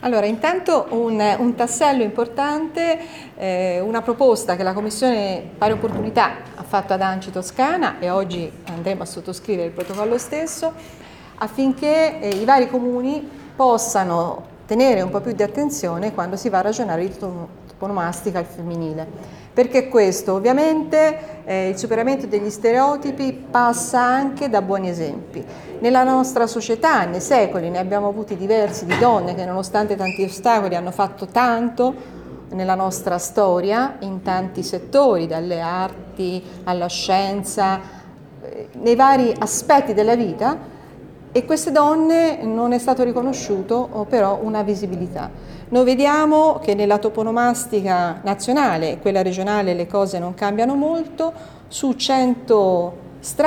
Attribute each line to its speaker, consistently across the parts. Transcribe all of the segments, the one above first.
Speaker 1: Allora, intanto un tassello importante, una proposta che la Commissione Pari Opportunità ha fatto ad ANCI Toscana, e oggi andremo a sottoscrivere il protocollo stesso, affinché i vari comuni possano tenere un po' più di attenzione quando si va a ragionare di toponomastica al femminile. Perché questo? Ovviamente il superamento degli stereotipi passa anche da buoni esempi. Nella nostra società, nei secoli, ne abbiamo avuti diversi di donne che nonostante tanti ostacoli hanno fatto tanto nella nostra storia, in tanti settori, dalle arti alla scienza, nei vari aspetti della vita, e queste donne non è stato riconosciuto però una visibilità. Noi vediamo che nella toponomastica nazionale e quella regionale le cose non cambiano molto, su 100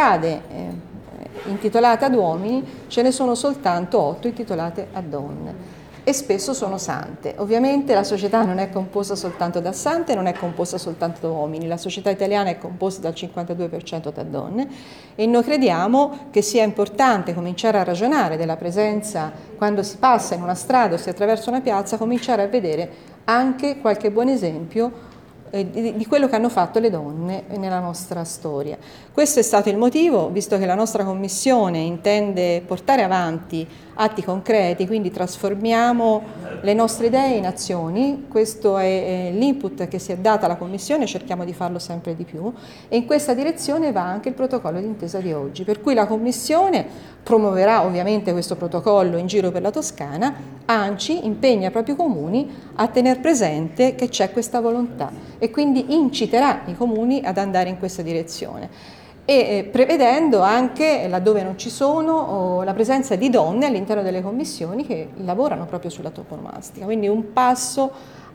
Speaker 1: strade intitolate ad uomini ce ne sono soltanto 8 intitolate a donne e spesso sono sante. Ovviamente la società non è composta soltanto da sante, non è composta soltanto da uomini, la società italiana è composta dal 52% da donne e noi crediamo che sia importante cominciare a ragionare della presenza quando si passa in una strada o si attraversa una piazza, cominciare a vedere anche qualche buon esempio di quello che hanno fatto le donne nella nostra storia. Questo è stato il motivo, visto che la nostra Commissione intende portare avanti atti concreti, quindi trasformiamo le nostre idee in azioni, questo è l'input che si è data alla Commissione, cerchiamo di farlo sempre di più e in questa direzione va anche il protocollo d'intesa di oggi, per cui la Commissione promuoverà ovviamente questo protocollo in giro per la Toscana, ANCI impegna i propri comuni a tener presente che c'è questa volontà e quindi inciterà i comuni ad andare in questa direzione e prevedendo anche, laddove non ci sono, la presenza di donne all'interno delle commissioni che lavorano proprio sulla toponomastica, quindi un passo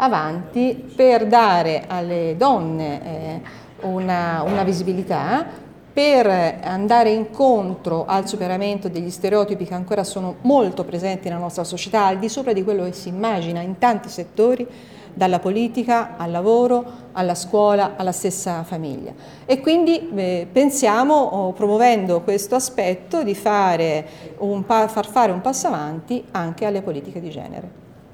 Speaker 1: avanti per dare alle donne una visibilità, per andare incontro al superamento degli stereotipi che ancora sono molto presenti nella nostra società, al di sopra di quello che si immagina in tanti settori, dalla politica al lavoro, alla scuola, alla stessa famiglia. E quindi pensiamo, promuovendo questo aspetto, di far fare un passo avanti anche alle politiche di genere.